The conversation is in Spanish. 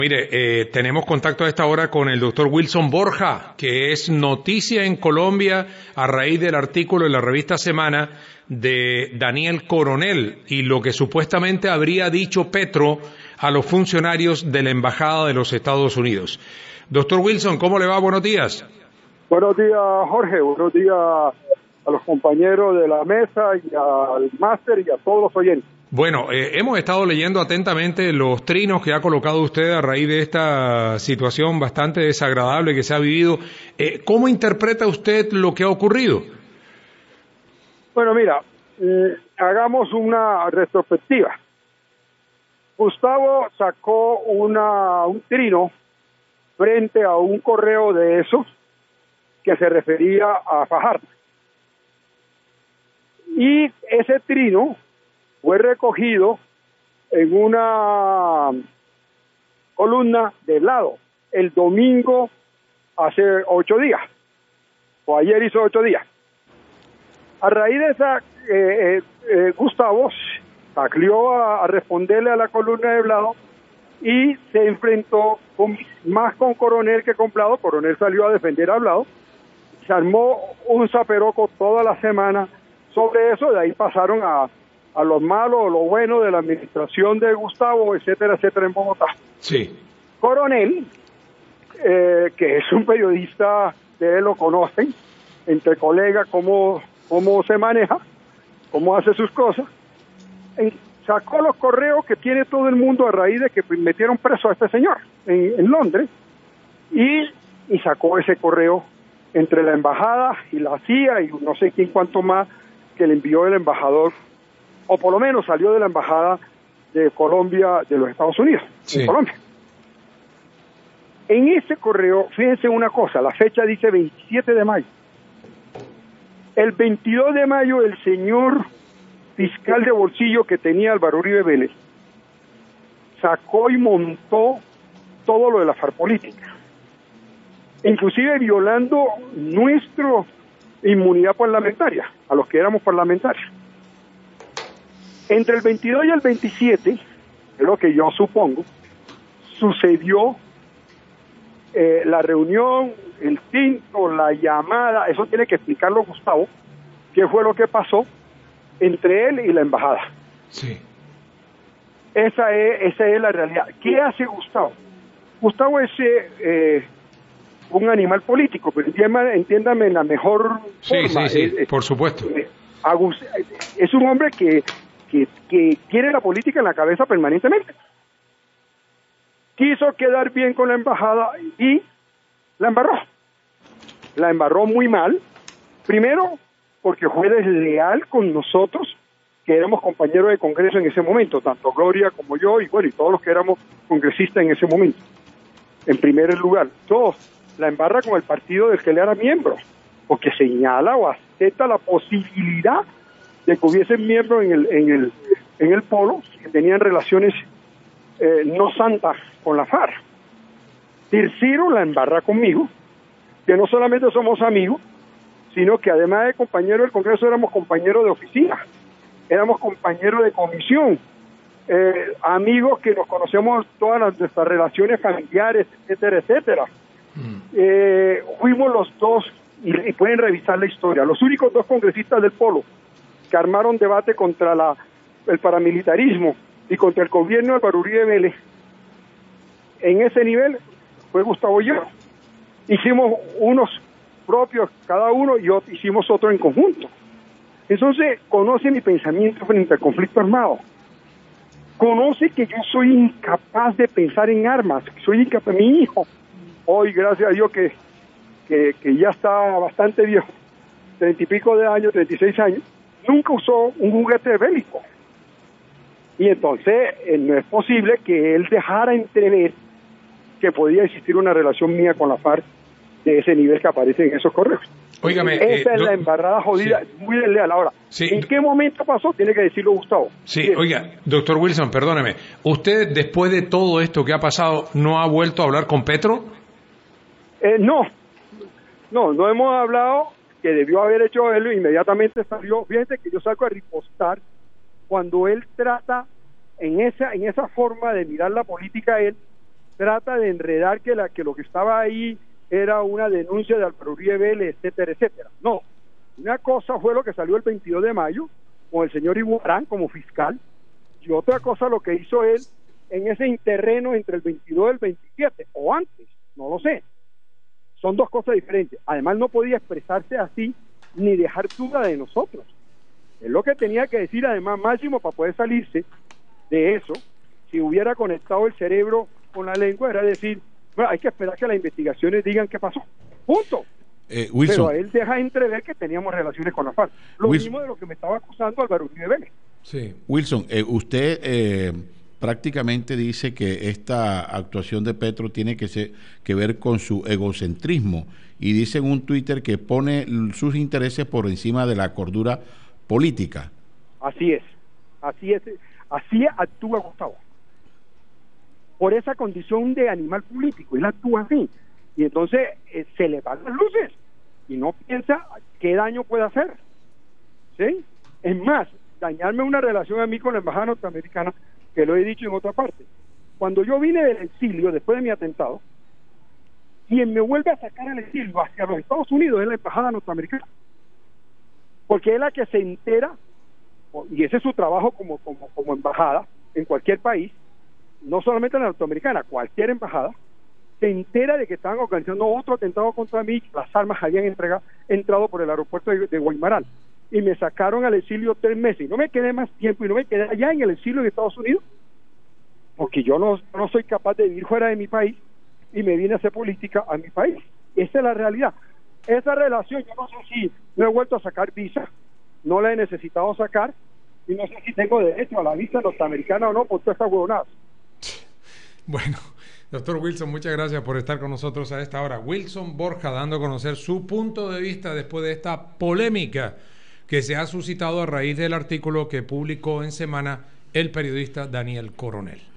Mire, tenemos contacto a esta hora con el doctor Wilson Borja, que es noticia en Colombia a raíz del artículo en la revista Semana de Daniel Coronel y lo que supuestamente habría dicho Petro a los funcionarios de la Embajada de los Estados Unidos. Doctor Wilson, ¿cómo le va? Buenos días. Buenos días, Jorge. Buenos días a los compañeros de la mesa y al máster y a todos los oyentes. Bueno, hemos estado leyendo atentamente los trinos que ha colocado usted a raíz de esta situación bastante desagradable que se ha vivido. ¿Cómo interpreta usted lo que ha ocurrido? Bueno, mira, hagamos una retrospectiva. Gustavo sacó un trino frente a un correo de esos que se refería a Fajardo. Y ese trino fue recogido en una columna de lado el domingo hace 8 días, o ayer hizo 8 días. A raíz de esa, Gustavo salió a responderle a la columna de Blado y se enfrentó más con Coronel que con Blado. Coronel salió a defender a Blado, se armó un zaperoco toda la semana sobre eso, de ahí pasaron a lo malo o lo bueno de la administración de Gustavo, etcétera, etcétera, en Bogotá. Sí. Coronel, que es un periodista, ustedes lo conocen, entre colegas, cómo se maneja, cómo hace sus cosas, sacó los correos que tiene todo el mundo a raíz de que metieron preso a este señor en Londres, y sacó ese correo entre la embajada y la CIA y no sé quién cuánto más que le envió el embajador, o por lo menos salió de la embajada de Colombia, de los Estados Unidos, sí, en Colombia. En ese correo, fíjense una cosa, la fecha dice 27 de mayo. El 22 de mayo, el señor fiscal de bolsillo que tenía Álvaro Uribe Vélez sacó y montó todo lo de la FARC política, inclusive violando nuestra inmunidad parlamentaria, a los que éramos parlamentarios. Entre el 22 y el 27, es lo que yo supongo, sucedió la reunión, el tinto, la llamada, eso tiene que explicarlo Gustavo, qué fue lo que pasó entre él y la embajada. Sí. Esa es la realidad. ¿Qué hace Gustavo? Gustavo es un animal político, pero entiéndame en la mejor forma. Sí, por supuesto. Es un hombre que quiere la política en la cabeza permanentemente. Quiso quedar bien con la embajada y la embarró. La embarró muy mal. Primero, porque fue desleal con nosotros, que éramos compañeros de Congreso en ese momento, tanto Gloria como yo, y bueno, y todos los que éramos congresistas en ese momento. En primer lugar. Dos, la embarra con el partido del que él era miembro, porque señala o acepta la posibilidad de que hubiesen miembros en el polo que tenían relaciones no santas con la FARC. Tercero, la embarra conmigo, que no solamente somos amigos, sino que además de compañeros del Congreso éramos compañeros de oficina, éramos compañeros de comisión, amigos que nos conocemos todas nuestras relaciones familiares, etcétera, etcétera. Fuimos los dos, y pueden revisar la historia, los únicos dos congresistas del polo que armaron debate contra el paramilitarismo y contra el gobierno de Álvaro Uribe Vélez. En ese nivel fue Gustavo y yo. Hicimos unos propios cada uno y hicimos otro en conjunto. Entonces, conoce mi pensamiento frente al conflicto armado. Conoce que yo soy incapaz de pensar en armas, soy incapaz. Mi hijo, hoy gracias a Dios que ya está bastante viejo, 30 y pico de años, 36 años, nunca usó un juguete bélico. Y entonces no es posible que él dejara entrever que podía existir una relación mía con la FARC de ese nivel que aparece en esos correos. Óigame, esa es la embarrada jodida, sí, muy desleal. Ahora, sí. ¿En qué momento pasó? Tiene que decirlo Gustavo. Sí, bien. Oiga, doctor Wilson, perdóneme, ¿usted después de todo esto que ha pasado no ha vuelto a hablar con Petro? No hemos hablado, que debió haber hecho él, inmediatamente salió. Fíjense que yo salgo a ripostar cuando él trata en esa forma de mirar la política, él trata de enredar que lo que estaba ahí era una denuncia de Álvaro Uribe Vélez, etcétera, etcétera. No, una cosa fue lo que salió el 22 de mayo con el señor Iguarán como fiscal, y otra cosa lo que hizo él en ese interreno entre el 22 y el 27, o antes, no lo sé. Son dos cosas diferentes. Además no podía expresarse así ni dejar duda de nosotros. Es lo que tenía que decir además Máximo para poder salirse de eso. Si hubiera conectado el cerebro con la lengua, era decir, bueno, hay que esperar que las investigaciones digan qué pasó. Punto. Wilson. Pero él deja entrever que teníamos relaciones con la FARC. Lo mismo de lo que me estaba acusando Álvaro Uribe Vélez. Sí. Wilson, usted prácticamente dice que esta actuación de Petro tiene que ver con su egocentrismo, y dice en un Twitter que pone sus intereses por encima de la cordura política. Así es, así actúa Gustavo. Por esa condición de animal político, él actúa así. Y entonces se le van las luces y no piensa qué daño puede hacer. ¿Sí? Es más, dañarme una relación a mí con la embajada norteamericana, que lo he dicho en otra parte. Cuando yo vine del exilio, después de mi atentado, quien me vuelve a sacar al exilio hacia los Estados Unidos es la embajada norteamericana. Porque es la que se entera, y ese es su trabajo como embajada en cualquier país, no solamente la norteamericana, cualquier embajada, se entera de que estaban organizando otro atentado contra mí, las armas habían entrado por el aeropuerto de Guaymaral, y me sacaron al exilio 3 meses, y no me quedé más tiempo, y no me quedé allá en el exilio de Estados Unidos, porque yo no soy capaz de vivir fuera de mi país, y me vine a hacer política a mi país. Esa es la realidad. Esa relación, yo no sé si no he vuelto a sacar visa, no la he necesitado sacar, y no sé si tengo derecho a la visa norteamericana o no, por todas estas huevonadas. Bueno, doctor Wilson, muchas gracias por estar con nosotros a esta hora. Wilson Borja dando a conocer su punto de vista después de esta polémica que se ha suscitado a raíz del artículo que publicó en Semana el periodista Daniel Coronel.